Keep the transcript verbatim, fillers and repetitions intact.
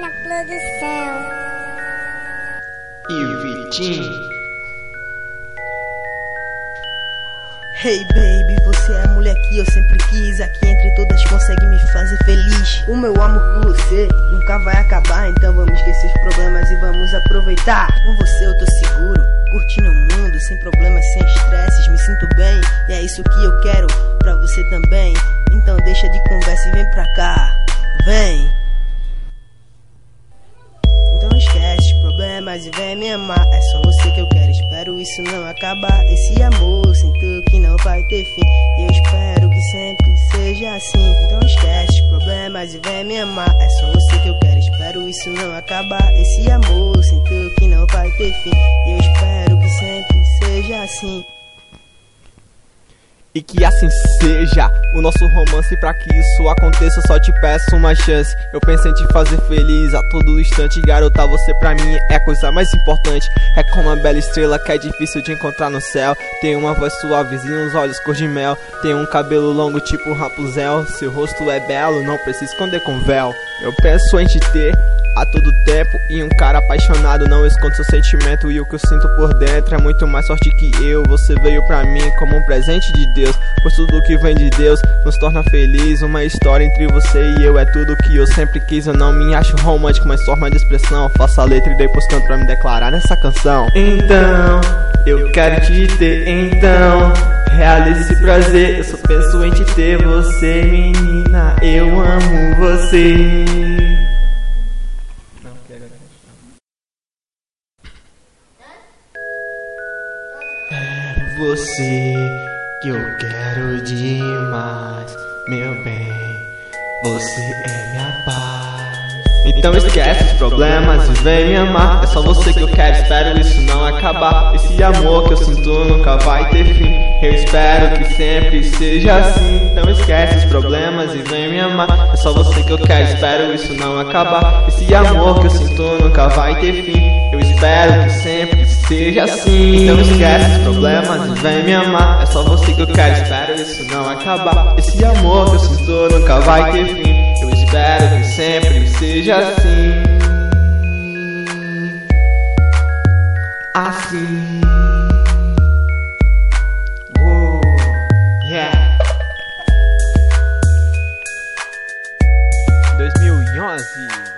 na produção. E Vitinho. Hey baby, você é a mulher que eu sempre quis. Aqui entre todas consegue me fazer feliz. O meu amor por você nunca vai acabar. Então vamos esquecer os problemas e vamos aproveitar. Com você eu tô seguro, curtindo o mundo, sem problemas, sem estresses, me sinto bem. E é isso que eu quero pra você também. Então deixa de conversa e vem pra cá. Vem. Então esquece os problemas e vem me amar. É só você que eu quero, espero isso não acabar. Esse amor sinto que não vai ter fim. Eu espero que sempre seja assim. Então esquece os problemas e vem me amar. É só você que eu quero, espero isso não acabar. Esse amor sinto que não vai ter fim. Eu espero que sempre seja assim. E que assim seja o nosso romance. Pra que isso aconteça, eu só te peço uma chance. Eu penso em te fazer feliz a todo instante. Garota, você pra mim é a coisa mais importante. É como uma bela estrela que é difícil de encontrar no céu. Tem uma voz suavezinha, uns olhos cor de mel. Tem um cabelo longo tipo Rapunzel. Seu rosto é belo, não precisa esconder com véu. Eu penso em te ter a todo tempo, e um cara apaixonado não esconde seu sentimento. E o que eu sinto por dentro é muito mais forte que eu. Você veio pra mim como um presente de Deus, pois tudo que vem de Deus nos torna feliz. Uma história entre você e eu é tudo que eu sempre quis. Eu não me acho romântico, mas forma de expressão. Faço a letra e depois canto pra me declarar nessa canção. Então, eu quero te ter, então realize esse prazer. Eu só penso em te ter, você menina, eu amo você. É você que eu quero demais, meu bem, você é minha paz. Então esquece os problemas e vem me amar. É só você que eu quero, espero isso não acabar. Esse amor que eu sinto nunca vai ter fim. Eu espero que sempre seja assim. Então esquece os problemas e vem me amar. É só você que eu quero, espero isso não acabar. Esse amor que eu sinto nunca vai ter fim. Eu espero que sempre seja assim. Então esquece os problemas e vem me amar. É só você que eu quero, espero isso não acabar. Esse amor que eu sinto nunca vai ter fim. Eu espero que sempre seja assim. Assim. Oh, yeah. dois mil e onze